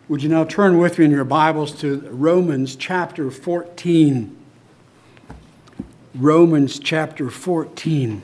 Would you now turn with me in your Bibles to Romans chapter 14? Romans chapter 14.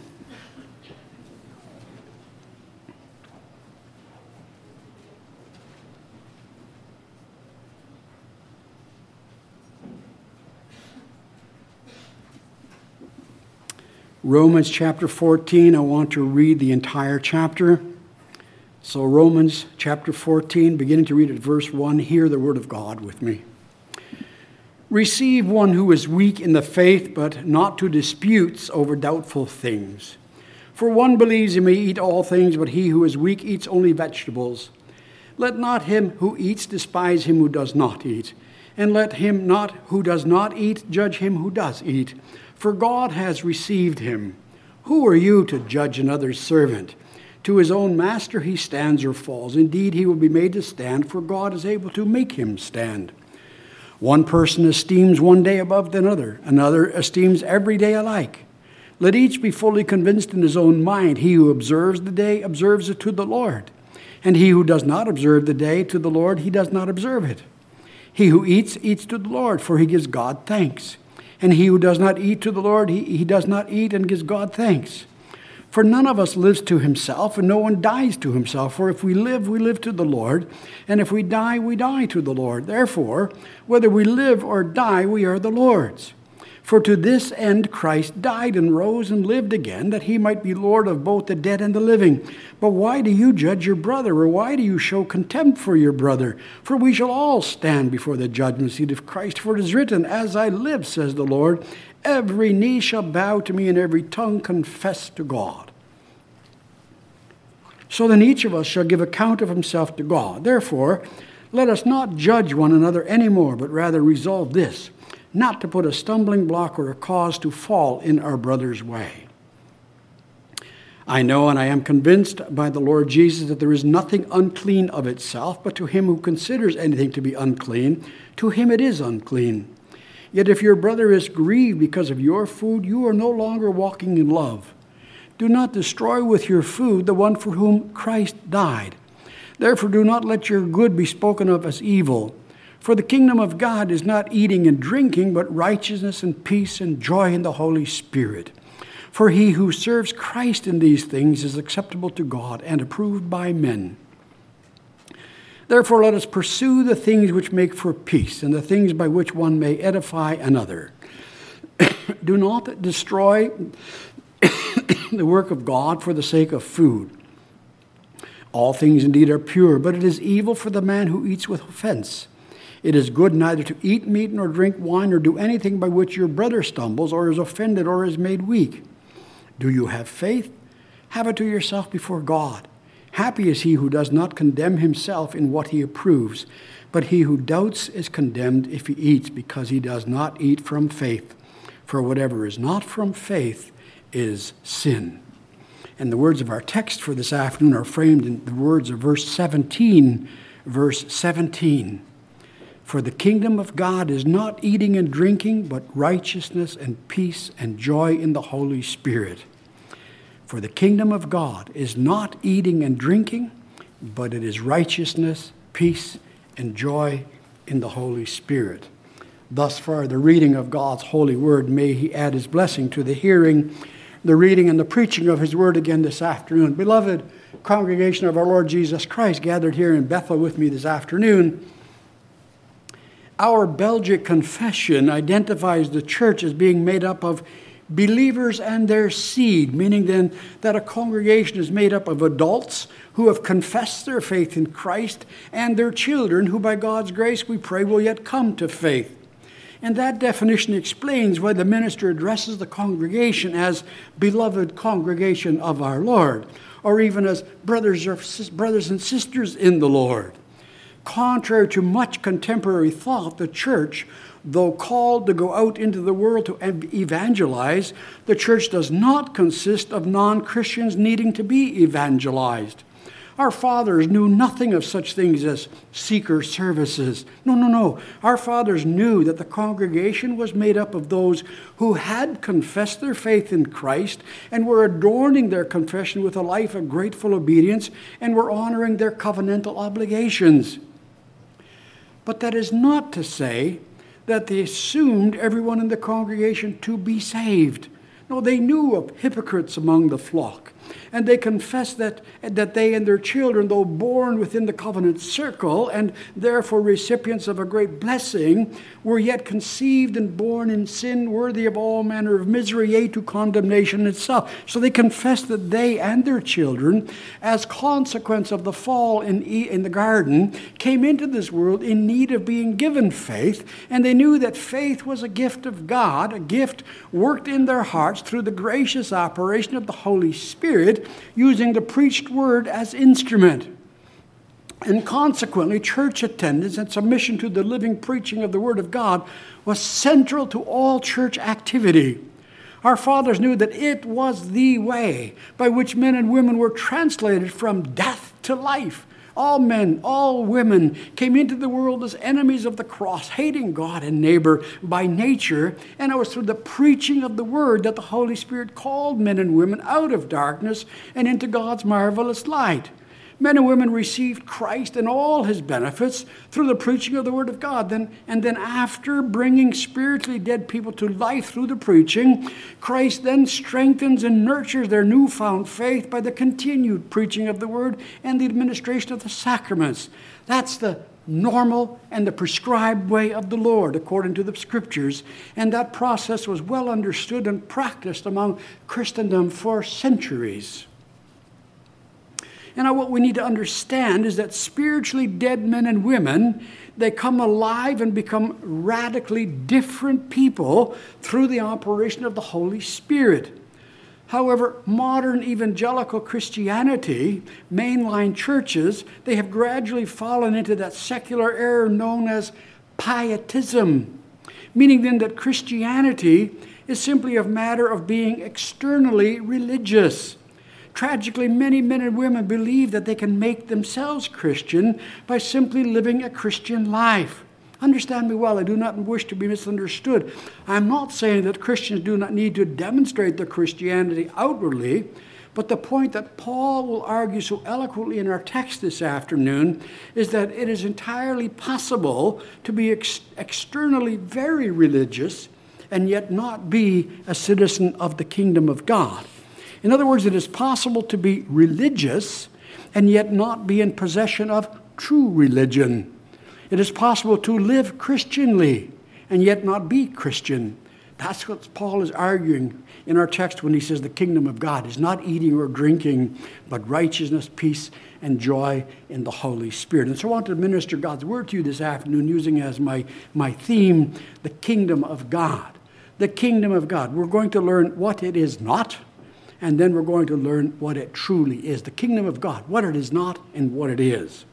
Romans chapter 14, I want to read the entire chapter. So Romans chapter 14, beginning to read at verse 1, hear the word of God with me. Receive one who is weak in the faith, but not to disputes over doubtful things. For one believes he may eat all things, but he who is weak eats only vegetables. Let not him who eats despise him who does not eat, and let him not who does not eat judge him who does eat, for God has received him. Who are you to judge another's servant? To his own master he stands or falls. Indeed, he will be made to stand, for God is able to make him stand. One person esteems one day above another. Another esteems every day alike. Let each be fully convinced in his own mind. He who observes the day observes it to the Lord. And he who does not observe the day to the Lord, he does not observe it. He who eats, eats to the Lord, for he gives God thanks. And he who does not eat to the Lord, he does not eat and gives God thanks. For none of us lives to himself, and no one dies to himself. For if we live to the Lord, and if we die to the Lord. Therefore, whether we live or die, we are the Lord's. For to this end Christ died and rose and lived again, that he might be Lord of both the dead and the living. But why do you judge your brother, or why do you show contempt for your brother? For we shall all stand before the judgment seat of Christ. For it is written, as I live, says the Lord, every knee shall bow to me, and every tongue confess to God. So then each of us shall give account of himself to God. Therefore, let us not judge one another anymore, but rather resolve this, not to put a stumbling block or a cause to fall in our brother's way. I know and I am convinced by the Lord Jesus that there is nothing unclean of itself, but to him who considers anything to be unclean, to him it is unclean. Yet if your brother is grieved because of your food, you are no longer walking in love. Do not destroy with your food the one for whom Christ died. Therefore do not let your good be spoken of as evil. For the kingdom of God is not eating and drinking, but righteousness and peace and joy in the Holy Spirit. For he who serves Christ in these things is acceptable to God and approved by men. Therefore let us pursue the things which make for peace, and the things by which one may edify another. Do not destroy the work of God for the sake of food. All things indeed are pure, but it is evil for the man who eats with offense. It is good neither to eat meat nor drink wine or do anything by which your brother stumbles or is offended or is made weak. Do you have faith? Have it to yourself before God. Happy is he who does not condemn himself in what he approves, but he who doubts is condemned if he eats, because he does not eat from faith. For whatever is not from faith is sin. And the words of our text for this afternoon are framed in the words of verse 17. Verse 17. For the kingdom of God is not eating and drinking, but righteousness and peace and joy in the Holy Spirit. For the kingdom of God is not eating and drinking, but it is righteousness, peace, and joy in the Holy Spirit. Thus far, the reading of God's holy word. May he add his blessing to the hearing, the reading, and the preaching of his word again this afternoon. Beloved congregation of our Lord Jesus Christ, gathered here in Bethel with me this afternoon, our Belgic confession identifies the church as being made up of believers and their seed, meaning then that a congregation is made up of adults who have confessed their faith in Christ and their children who by God's grace we pray will yet come to faith. And that definition explains why the minister addresses the congregation as beloved congregation of our Lord, or even as brothers and sisters in the Lord. Contrary to much contemporary thought, the church, though called to go out into the world to evangelize, the church does not consist of non-Christians needing to be evangelized. Our fathers knew nothing of such things as seeker services. No. Our fathers knew that the congregation was made up of those who had confessed their faith in Christ and were adorning their confession with a life of grateful obedience and were honoring their covenantal obligations. But that is not to say that they assumed everyone in the congregation to be saved. No, they knew of hypocrites among the flock, and they confessed that they and their children, though born within the covenant circle and therefore recipients of a great blessing, were yet conceived and born in sin, worthy of all manner of misery, yea, to condemnation itself. So they confessed that they and their children, as consequence of the fall in the garden, came into this world in need of being given faith, and they knew that faith was a gift of God, a gift worked in their hearts through the gracious operation of the Holy Spirit, using the preached word as instrument. And consequently, church attendance and submission to the living preaching of the Word of God was central to all church activity. Our fathers knew that it was the way by which men and women were translated from death to life. All men, all women came into the world as enemies of the cross, hating God and neighbor by nature, and it was through the preaching of the Word that the Holy Spirit called men and women out of darkness and into God's marvelous light. Men and women received Christ and all his benefits through the preaching of the Word of God. And then after bringing spiritually dead people to life through the preaching, Christ then strengthens and nurtures their newfound faith by the continued preaching of the Word and the administration of the sacraments. That's the normal and the prescribed way of the Lord, according to the Scriptures. And that process was well understood and practiced among Christendom for centuries. And what we need to understand is that spiritually dead men and women, they come alive and become radically different people through the operation of the Holy Spirit. However, modern evangelical Christianity, mainline churches, they have gradually fallen into that secular error known as pietism, meaning then that Christianity is simply a matter of being externally religious. Tragically, many men and women believe that they can make themselves Christian by simply living a Christian life. Understand me well, I do not wish to be misunderstood. I'm not saying that Christians do not need to demonstrate their Christianity outwardly, but the point that Paul will argue so eloquently in our text this afternoon is that it is entirely possible to be externally very religious and yet not be a citizen of the kingdom of God. In other words, it is possible to be religious and yet not be in possession of true religion. It is possible to live Christianly and yet not be Christian. That's what Paul is arguing in our text when he says the kingdom of God is not eating or drinking, but righteousness, peace, and joy in the Holy Spirit. And so I want to minister God's word to you this afternoon using as my theme, the kingdom of God. The kingdom of God. We're going to learn what it is not, and then we're going to learn what it truly is. The kingdom of God, what it is not and what it is.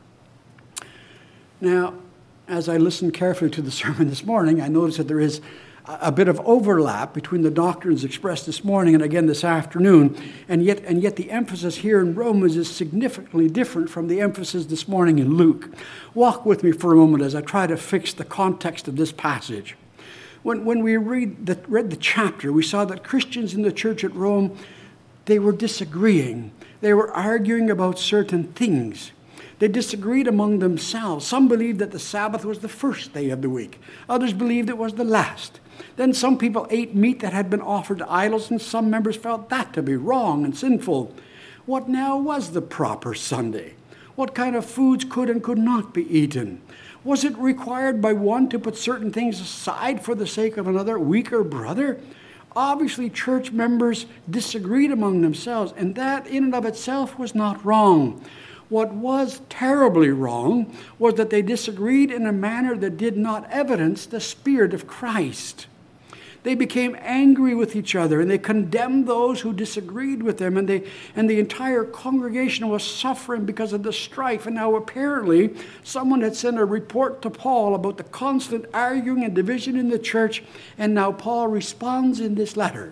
Now, as I listened carefully to the sermon this morning, I noticed that there is a bit of overlap between the doctrines expressed this morning and again this afternoon, and yet the emphasis here in Romans is significantly different from the emphasis this morning in Luke. Walk with me for a moment as I try to fix the context of this passage. When we read the chapter, we saw that Christians in the church at Rome, they were disagreeing. They were arguing about certain things. They disagreed among themselves. Some believed that the Sabbath was the first day of the week. Others believed it was the last. Then some people ate meat that had been offered to idols, and some members felt that to be wrong and sinful. What now was the proper Sunday? What kind of foods could and could not be eaten? Was it required by one to put certain things aside for the sake of another weaker brother? Obviously, church members disagreed among themselves, and that in and of itself was not wrong. What was terribly wrong was that they disagreed in a manner that did not evidence the Spirit of Christ. They became angry with each other, and they condemned those who disagreed with them, and the entire congregation was suffering because of the strife. And now apparently someone had sent a report to Paul about the constant arguing and division in the church, and now Paul responds in this letter.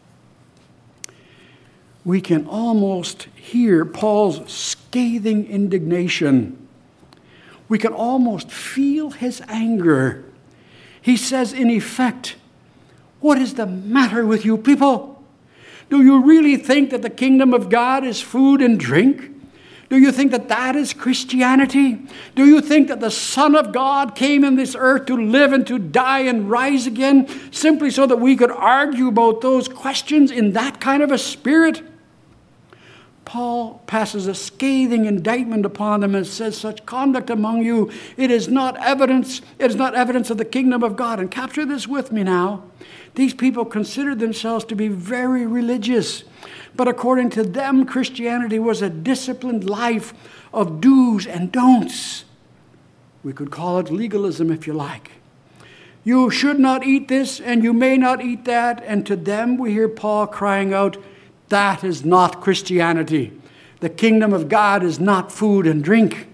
We can almost hear Paul's scathing indignation. We can almost feel his anger. He says, in effect, "What is the matter with you people? Do you really think that the kingdom of God is food and drink? Do you think that that is Christianity? Do you think that the Son of God came in this earth to live and to die and rise again simply so that we could argue about those questions in that kind of a spirit? Paul passes a scathing indictment upon them and says, such conduct among you, it is not evidence of the kingdom of God. And capture this with me now. These people considered themselves to be very religious. But according to them, Christianity was a disciplined life of do's and don'ts. We could call it legalism if you like. You should not eat this and you may not eat that. And to them we hear Paul crying out, that is not Christianity. The kingdom of God is not food and drink.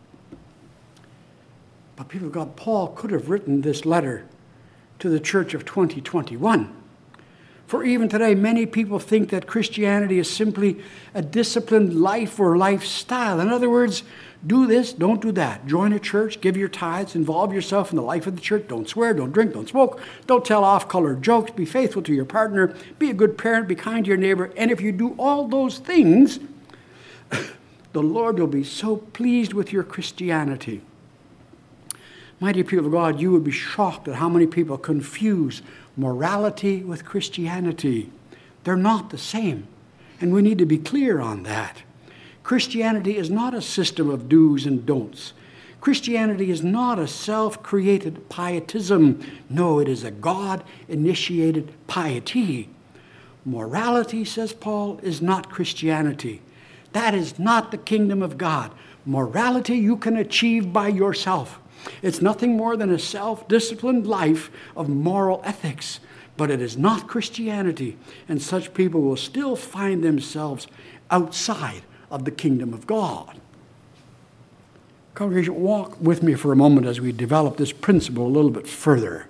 But people of God, Paul could have written this letter to the church of 2021. For even today, many people think that Christianity is simply a disciplined life or lifestyle. In other words, do this, don't do that. Join a church, give your tithes, involve yourself in the life of the church. Don't swear, don't drink, don't smoke, don't tell off-color jokes. Be faithful to your partner, be a good parent, be kind to your neighbor. And if you do all those things, the Lord will be so pleased with your Christianity. My dear people of God, you would be shocked at how many people confuse morality with Christianity. They're not the same, and we need to be clear on that. Christianity is not a system of do's and don'ts. Christianity is not a self-created pietism. No, it is a God-initiated piety. Morality, says Paul, is not Christianity. That is not the kingdom of God. Morality you can achieve by yourself. It's nothing more than a self-disciplined life of moral ethics, but it is not Christianity, and such people will still find themselves outside of the kingdom of God. Congregation, walk with me for a moment as we develop this principle a little bit further.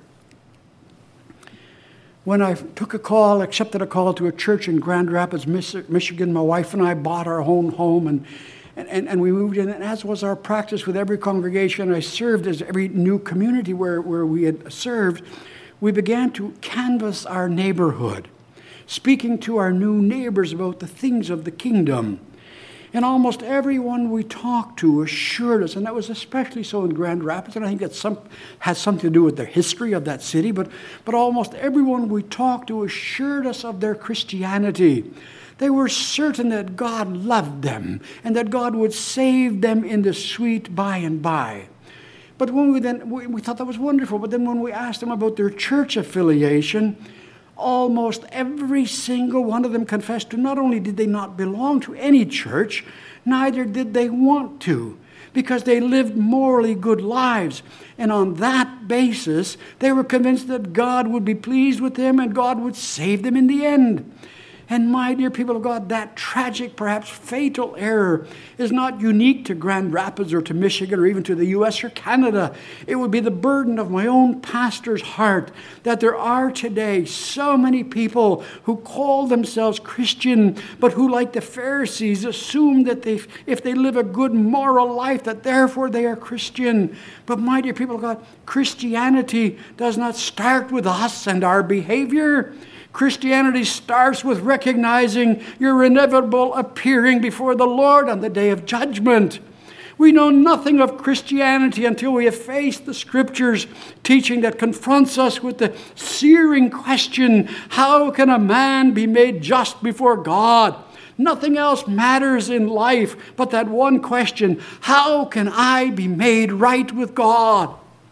When I accepted a call to a church in Grand Rapids, Michigan, my wife and I bought our own home and we moved in, and as was our practice with every congregation I served, as every new community where we had served, we began to canvass our neighborhood, speaking to our new neighbors about the things of the kingdom. And almost everyone we talked to assured us, and that was especially so in Grand Rapids, and I think it has something to do with the history of that city, but almost everyone we talked to assured us of their Christianity. They were certain that God loved them and that God would save them in the sweet by and by. But when we thought that was wonderful, but then when we asked them about their church affiliation, almost every single one of them confessed to not only did they not belong to any church, neither did they want to, because they lived morally good lives. And on that basis, they were convinced that God would be pleased with them and God would save them in the end. And my dear people of God, that tragic, perhaps fatal error is not unique to Grand Rapids or to Michigan or even to the U.S. or Canada. It would be the burden of my own pastor's heart that there are today so many people who call themselves Christian, but who, like the Pharisees, assume that if they live a good moral life, that therefore they are Christian. But my dear people of God, Christianity does not start with us and our behavior. Christianity starts with recognizing your inevitable appearing before the Lord on the day of judgment. We know nothing of Christianity until we have faced the Scriptures teaching that confronts us with the searing question, how can a man be made just before God? Nothing else matters in life but that one question, how can I be made right with God?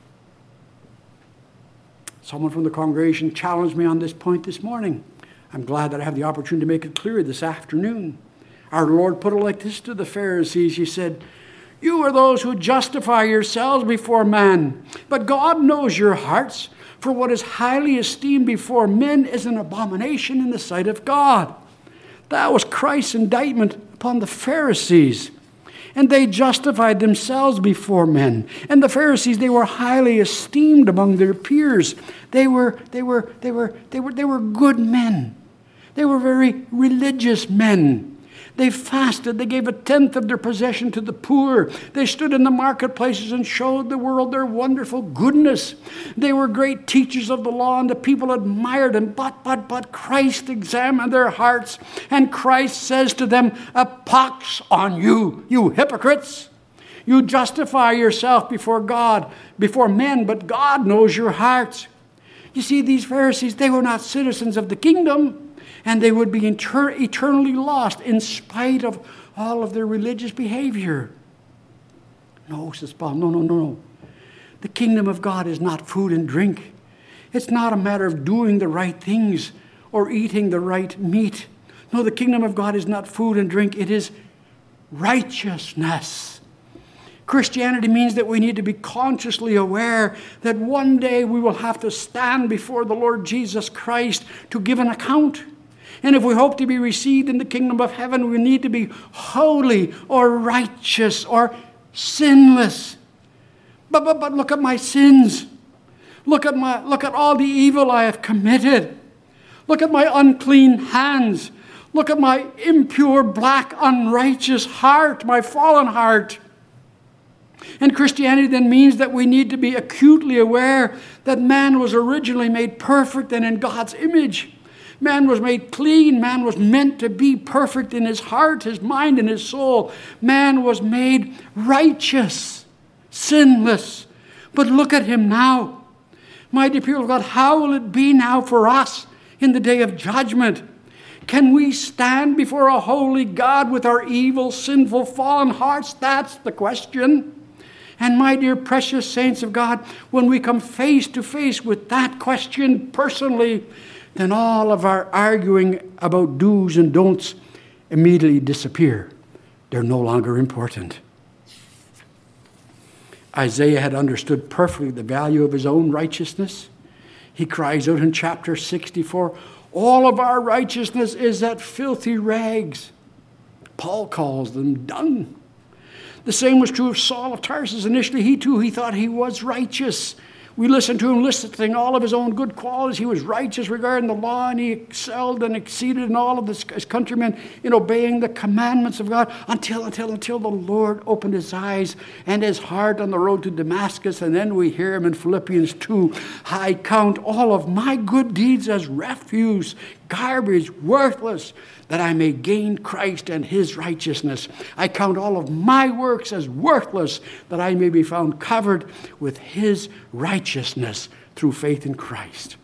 Someone from the congregation challenged me on this point this morning. I'm glad that I have the opportunity to make it clear this afternoon. Our Lord put it like this to the Pharisees. He said, "You are those who justify yourselves before man, but God knows your hearts, for what is highly esteemed before men is an abomination in the sight of God." That was Christ's indictment upon the Pharisees. And they justified themselves before men. And the Pharisees, they were highly esteemed among their peers. They were good men. They were very religious men. They fasted. They gave 1/10 of their possession to the poor. They stood in the marketplaces and showed the world their wonderful goodness. They were great teachers of the law, and the people admired them. But Christ examined their hearts, and Christ says to them, "A pox on you, you hypocrites! You justify yourself before God, before men, but God knows your hearts." You see, these Pharisees, they were not citizens of the kingdom, and they would be eternally lost in spite of all of their religious behavior. No, says Paul, no. The kingdom of God is not food and drink. It's not a matter of doing the right things or eating the right meat. No, the kingdom of God is not food and drink. It is righteousness. Christianity means that we need to be consciously aware that one day we will have to stand before the Lord Jesus Christ to give an account. And if we hope to be received in the kingdom of heaven, we need to be holy or righteous or sinless. But look at my sins. Look at all the evil I have committed. Look at my unclean hands. Look at my impure, black, unrighteous heart, my fallen heart. And Christianity then means that we need to be acutely aware that man was originally made perfect and in God's image. Man was made clean. Man was meant to be perfect in his heart, his mind, and his soul. Man was made righteous, sinless. But look at him now. My dear people of God, how will it be now for us in the day of judgment? Can we stand before a holy God with our evil, sinful, fallen hearts? That's the question. And my dear precious saints of God, when we come face to face with that question personally, then all of our arguing about do's and don'ts immediately disappear. They're no longer important. Isaiah had understood perfectly the value of his own righteousness. He cries out in chapter 64, "All of our righteousness is that filthy rags." Paul calls them dung. The same was true of Saul of Tarsus. Initially, he thought he was righteous. We listened to him listing all of his own good qualities. He was righteous regarding the law, and he excelled and exceeded in all of his countrymen in obeying the commandments of God until the Lord opened his eyes and his heart on the road to Damascus. And then we hear him in Philippians 2, "I count all of my good deeds as refuse, garbage, worthless, that I may gain Christ and his righteousness. I count all of my works as worthless, that I may be found covered with his righteousness through faith in Christ."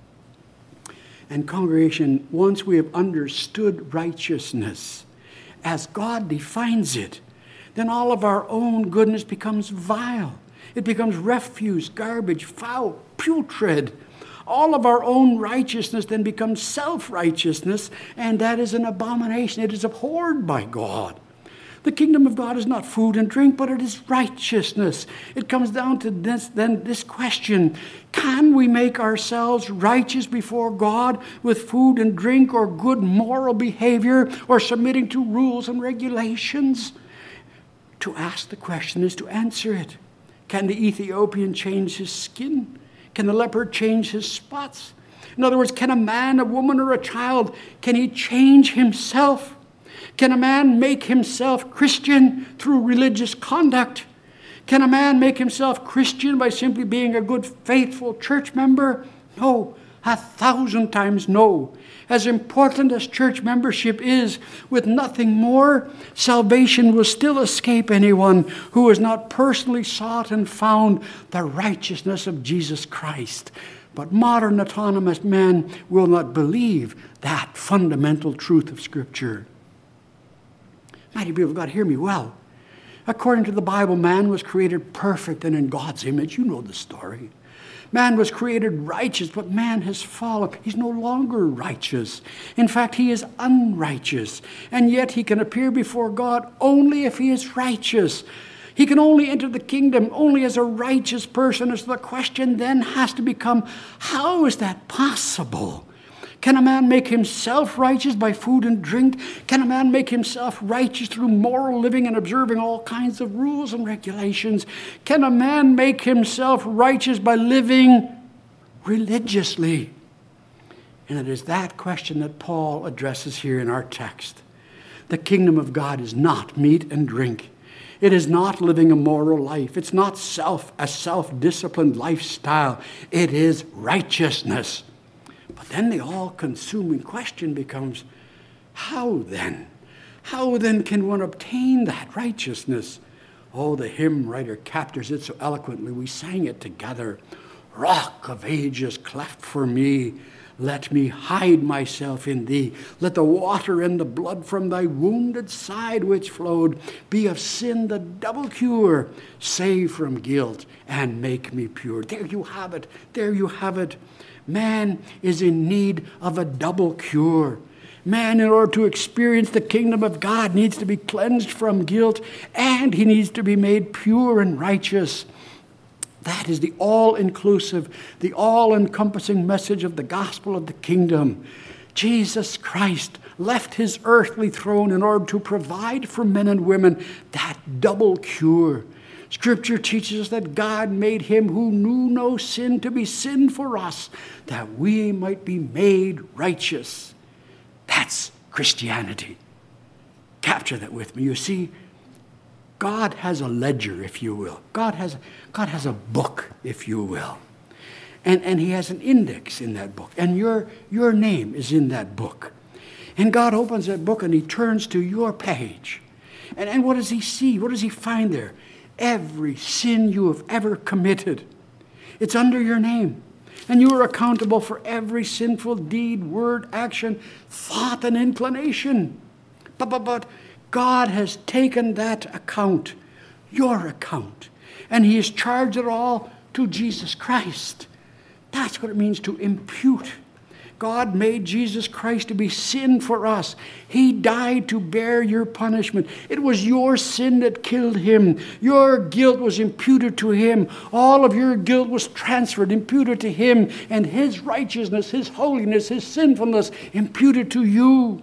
And congregation, once we have understood righteousness as God defines it, then all of our own goodness becomes vile. It becomes refuse, garbage, foul, putrid. All of our own righteousness then becomes self-righteousness, and that is an abomination. It is abhorred by God. The kingdom of God is not food and drink, but it is righteousness. It comes down to this question: can we make ourselves righteous before God with food and drink or good moral behavior or submitting to rules and regulations? To ask the question is to answer it. Can the Ethiopian change his skin? Can the leopard change his spots? In other words, can a man, a woman, or a child, can he change himself? Can a man make himself Christian through religious conduct? Can a man make himself Christian by simply being a good, faithful church member? No, 1,000 times no. As important as church membership is, with nothing more, salvation will still escape anyone who has not personally sought and found the righteousness of Jesus Christ. But modern autonomous men will not believe that fundamental truth of Scripture. Mighty people of God, hear me well. According to the Bible, man was created perfect and in God's image. You know the story. Man was created righteous, but man has fallen. He's no longer righteous. In fact, he is unrighteous. And yet he can appear before God only if he is righteous. He can only enter the kingdom only as a righteous person. And so the question then has to become, how is that possible? Can a man make himself righteous by food and drink? Can a man make himself righteous through moral living and observing all kinds of rules and regulations? Can a man make himself righteous by living religiously? And it is that question that Paul addresses here in our text. The kingdom of God is not meat and drink. It is not living a moral life. It's not a self-disciplined lifestyle. It is righteousness. But then the all-consuming question becomes, how then? How then can one obtain that righteousness? Oh, the hymn writer captures it so eloquently. We sang it together. Rock of ages, cleft for me, let me hide myself in thee. Let the water and the blood from thy wounded side which flowed be of sin the double cure. Save from guilt and make me pure. There you have it. There you have it. Man is in need of a double cure. Man, in order to experience the kingdom of God, needs to be cleansed from guilt, and he needs to be made pure and righteous. That is the all-inclusive, the all-encompassing message of the gospel of the kingdom. Jesus Christ left his earthly throne in order to provide for men and women that double cure. Scripture teaches us that God made him who knew no sin to be sin for us, that we might be made righteous. That's Christianity. Capture that with me. You see, God has a ledger, if you will. God has a book, if you will. And he has an index in that book. And your name is in that book. And God opens that book and he turns to your page. And what does he see? What does he find there? Every sin you have ever committed. It's under your name. And you are accountable for every sinful deed, word, action, thought, and inclination. But God has taken that account, your account, and he has charged it all to Jesus Christ. That's what it means to impute. God made Jesus Christ to be sin for us. He died to bear your punishment. It was your sin that killed him. Your guilt was imputed to him. All of your guilt was transferred, imputed to him, and his righteousness, his holiness, his sinfulness imputed to you.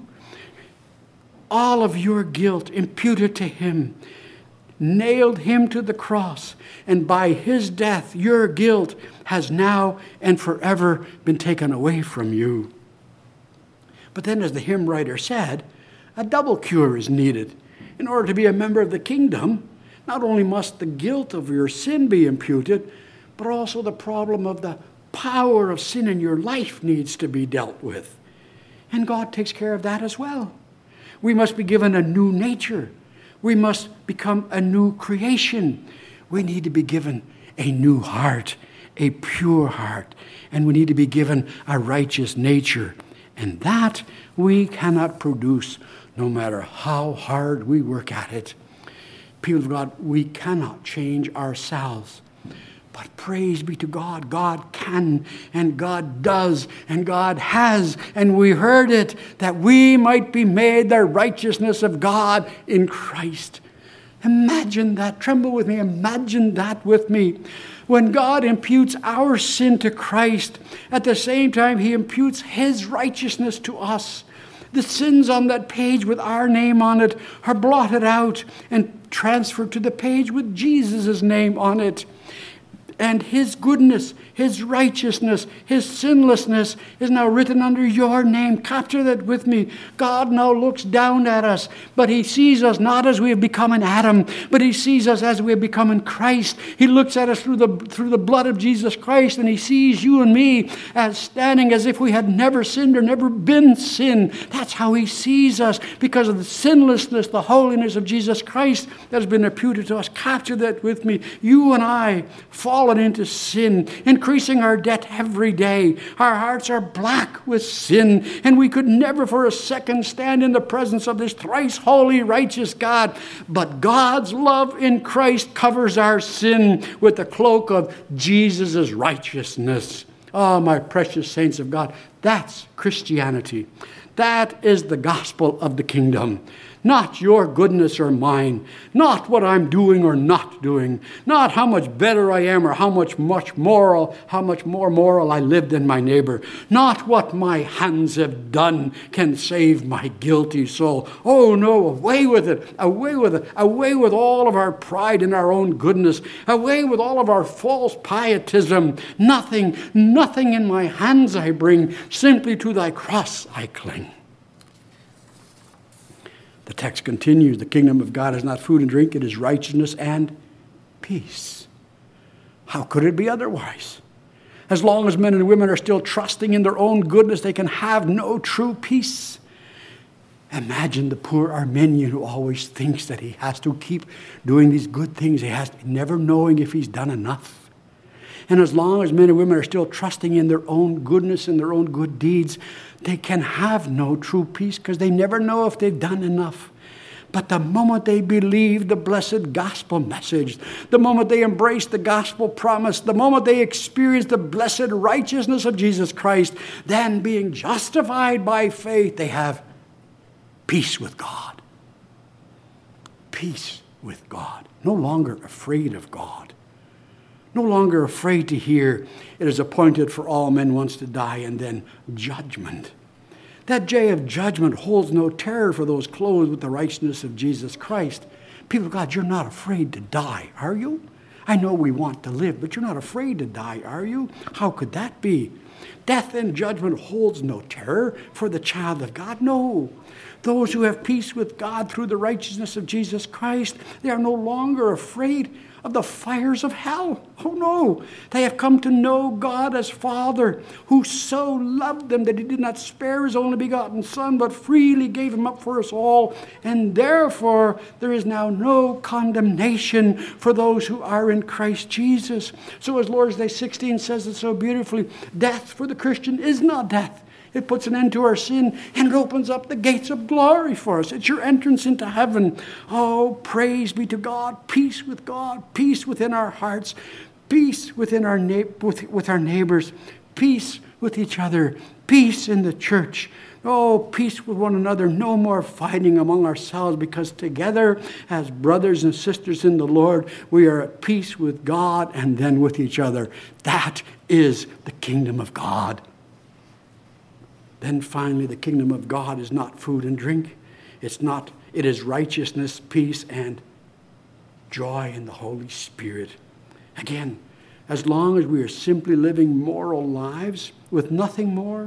All of your guilt imputed to him. Nailed him to the cross, and by his death, your guilt has now and forever been taken away from you. But then, as the hymn writer said, a double cure is needed. In order to be a member of the kingdom, not only must the guilt of your sin be imputed, but also the problem of the power of sin in your life needs to be dealt with. And God takes care of that as well. We must be given a new nature. We must become a new creation. We need to be given a new heart, a pure heart, and we need to be given a righteous nature. And that we cannot produce no matter how hard we work at it. People of God, we cannot change ourselves. But praise be to God. God can, and God does, and God has, and we heard it, that we might be made the righteousness of God in Christ. Imagine that. Tremble with me. Imagine that with me. When God imputes our sin to Christ, at the same time he imputes his righteousness to us. The sins on that page with our name on it are blotted out and transferred to the page with Jesus' name on it. And his goodness, his righteousness, his sinlessness is now written under your name. Capture that with me. God now looks down at us, but he sees us not as we have become in Adam, but he sees us as we have become in Christ. He looks at us through the blood of Jesus Christ, and he sees you and me as standing as if we had never sinned or never been sin. That's how he sees us, because of the sinlessness, the holiness of Jesus Christ that has been imputed to us. Capture that with me. You and I fallen into sin, increasing our debt every day. Our hearts are black with sin, and we could never for a second stand in the presence of this thrice holy, righteous God. But God's love in Christ covers our sin with the cloak of Jesus' righteousness. Oh, my precious saints of God, that's Christianity. That is the gospel of the kingdom. Not your goodness or mine. Not what I'm doing or not doing. Not how much better I am or how much more moral I live than my neighbor. Not what my hands have done can save my guilty soul. Oh no, away with it. Away with it. Away with all of our pride in our own goodness. Away with all of our false pietism. Nothing in my hands I bring. Simply to thy cross I cling. The text continues, the kingdom of God is not food and drink, it is righteousness and peace. How could it be otherwise? As long as men and women are still trusting in their own goodness, they can have no true peace. Imagine the poor Armenian who always thinks that he has to keep doing these good things. He has never knowing if he's done enough. And as long as men and women are still trusting in their own goodness and their own good deeds, they can have no true peace because they never know if they've done enough. But the moment they believe the blessed gospel message, the moment they embrace the gospel promise, the moment they experience the blessed righteousness of Jesus Christ, then being justified by faith, they have peace with God. Peace with God. No longer afraid of God. No longer afraid to hear it is appointed for all men once to die and then judgment. That day of judgment holds no terror for those clothed with the righteousness of Jesus Christ. People of God, you're not afraid to die, are you? I know we want to live, but you're not afraid to die, are you? How could that be? Death and judgment holds no terror for the child of God. No. Those who have peace with God through the righteousness of Jesus Christ, they are no longer afraid of the fires of hell. Oh no, they have come to know God as Father, who so loved them that he did not spare his only begotten Son, but freely gave him up for us all. And therefore, there is now no condemnation for those who are in Christ Jesus. So as Lord's Day 16 says it so beautifully, death for the Christian is not death. It puts an end to our sin and it opens up the gates of glory for us. It's your entrance into heaven. Oh, praise be to God. Peace with God. Peace within our hearts. Peace within our with our neighbors. Peace with each other. Peace in the church. Oh, peace with one another. No more fighting among ourselves, because together as brothers and sisters in the Lord, we are at peace with God and then with each other. That is the kingdom of God. Then finally, the kingdom of God is not food and drink. It is righteousness, peace, and joy in the Holy Spirit. Again, as long as we are simply living moral lives with nothing more,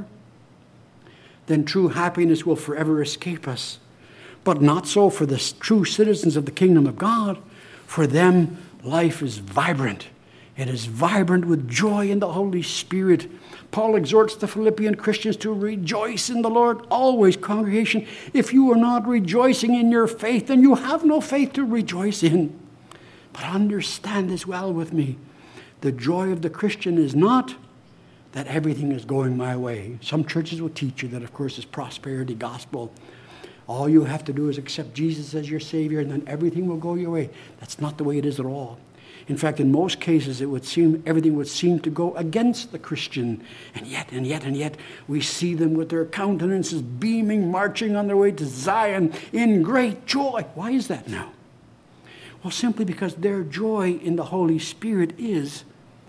then true happiness will forever escape us. But not so for the true citizens of the kingdom of God. For them, life is vibrant. It is vibrant with joy in the Holy Spirit. Paul exhorts the Philippian Christians to rejoice in the Lord always. Congregation, if you are not rejoicing in your faith, then you have no faith to rejoice in. But understand this well with me. The joy of the Christian is not that everything is going my way. Some churches will teach you that, of course, is prosperity gospel. All you have to do is accept Jesus as your Savior, and then everything will go your way. That's not the way it is at all. In fact, in most cases, everything would seem to go against the Christian. And yet, we see them with their countenances beaming, marching on their way to Zion in great joy. Why is that now? Well, simply because their joy in the Holy Spirit is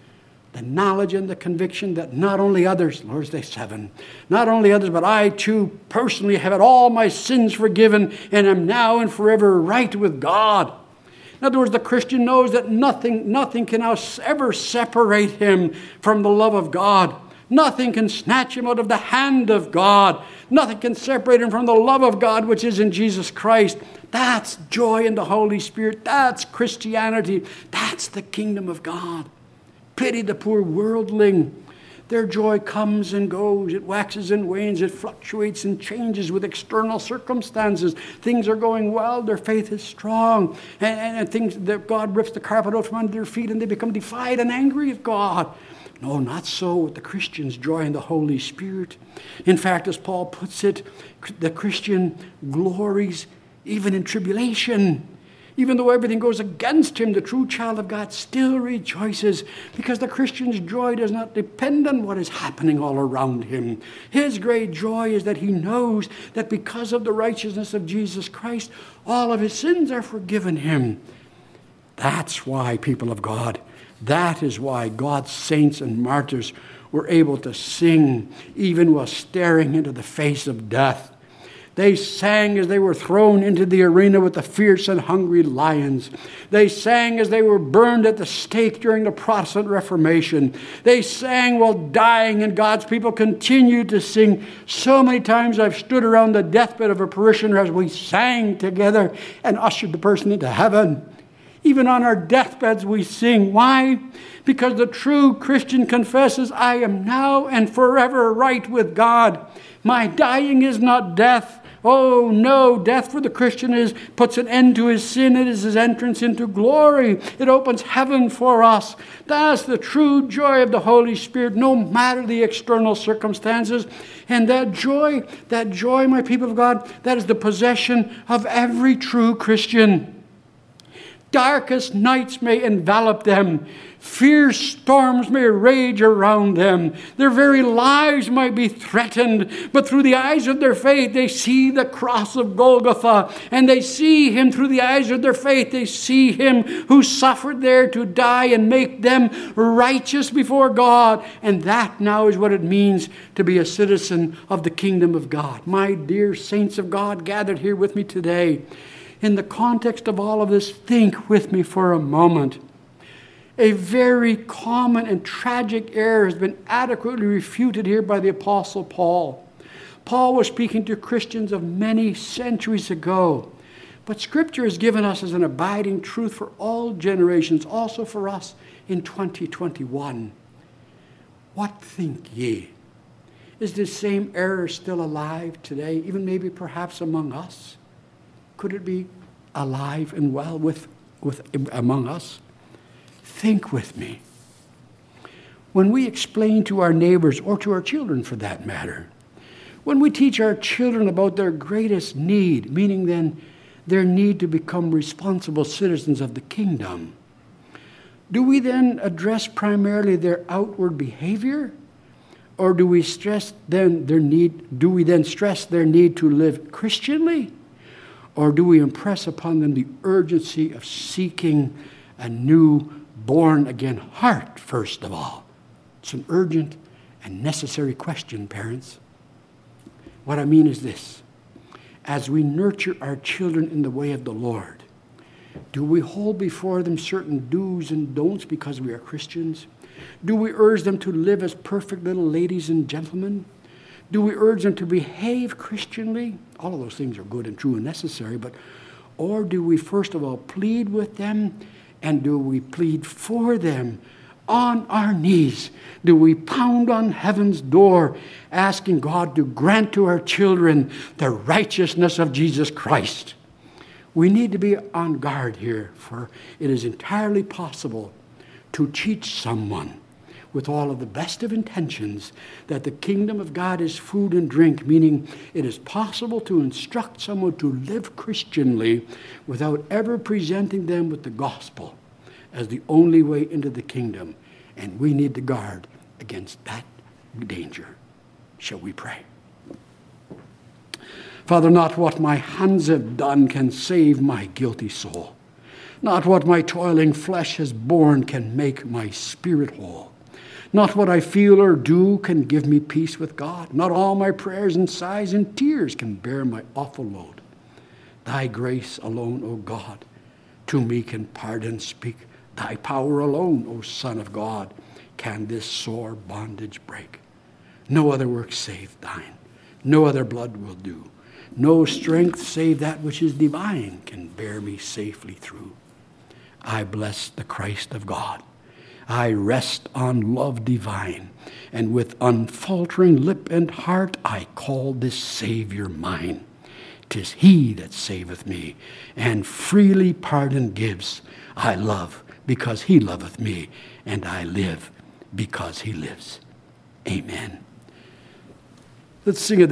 the knowledge and the conviction that not only others, Lord's Day 7, not only others, but I too personally have had all my sins forgiven and am now and forever right with God. In other words, the Christian knows that nothing can ever separate him from the love of God. Nothing can snatch him out of the hand of God. Nothing can separate him from the love of God which is in Jesus Christ. That's joy in the Holy Spirit. That's Christianity. That's the kingdom of God. Pity the poor worldling. Their joy comes and goes. It waxes and wanes. It fluctuates and changes with external circumstances. Things are going well. Their faith is strong. And things that God rips the carpet out from under their feet and they become defiant and angry at God. No, not so with the Christian's joy in the Holy Spirit. In fact, as Paul puts it, the Christian glories even in tribulation. Even though everything goes against him, the true child of God still rejoices, because the Christian's joy does not depend on what is happening all around him. His great joy is that he knows that because of the righteousness of Jesus Christ, all of his sins are forgiven him. That's why, people of God, that is why God's saints and martyrs were able to sing even while staring into the face of death. They sang as they were thrown into the arena with the fierce and hungry lions. They sang as they were burned at the stake during the Protestant Reformation. They sang while dying, and God's people continued to sing. So many times I've stood around the deathbed of a parishioner as we sang together and ushered the person into heaven. Even on our deathbeds we sing. Why? Because the true Christian confesses, I am now and forever right with God. My dying is not death. Oh no, death for the Christian puts an end to his sin. It is his entrance into glory. It opens heaven for us. That's the true joy of the Holy Spirit, no matter the external circumstances. And that joy, my people of God, that is the possession of every true Christian. Darkest nights may envelop them. Fierce storms may rage around them. Their very lives might be threatened. But through the eyes of their faith, they see the cross of Golgotha. And they see him through the eyes of their faith. They see him who suffered there to die and make them righteous before God. And that now is what it means to be a citizen of the kingdom of God. My dear saints of God gathered here with me today, in the context of all of this, think with me for a moment. A very common and tragic error has been adequately refuted here by the Apostle Paul. Paul was speaking to Christians of many centuries ago. But Scripture is given us as an abiding truth for all generations, also for us in 2021. What think ye? Is this same error still alive today, even maybe perhaps among us? Could it be alive and well among us? Think with me. When we explain to our neighbors, or to our children for that matter, when we teach our children about their greatest need, meaning then their need to become responsible citizens of the kingdom, do we then address primarily their outward behavior? Or do we stress then their need? Do we then stress their need to live Christianly? Or do we impress upon them the urgency of seeking a new born-again heart, first of all? It's an urgent and necessary question, parents. What I mean is this. As we nurture our children in the way of the Lord, do we hold before them certain do's and don'ts because we are Christians? Do we urge them to live as perfect little ladies and gentlemen? Do we urge them to behave Christianly? All of those things are good and true and necessary, or do we first of all plead with them, and do we plead for them on our knees? Do we pound on heaven's door, asking God to grant to our children the righteousness of Jesus Christ? We need to be on guard here, for it is entirely possible to teach someone with all of the best of intentions that the kingdom of God is food and drink, meaning it is possible to instruct someone to live Christianly without ever presenting them with the gospel as the only way into the kingdom. And we need to guard against that danger. Shall we pray? Father, not what my hands have done can save my guilty soul. Not what my toiling flesh has borne can make my spirit whole. Not what I feel or do can give me peace with God. Not all my prayers and sighs and tears can bear my awful load. Thy grace alone, O God, to me can pardon speak. Thy power alone, O Son of God, can this sore bondage break. No other work save thine. No other blood will do. No strength save that which is divine can bear me safely through. I bless the Christ of God. I rest on love divine, and with unfaltering lip and heart I call this Savior mine. 'Tis he that saveth me, and freely pardon gives. I love because he loveth me, and I live because he lives. Amen. Let's sing it.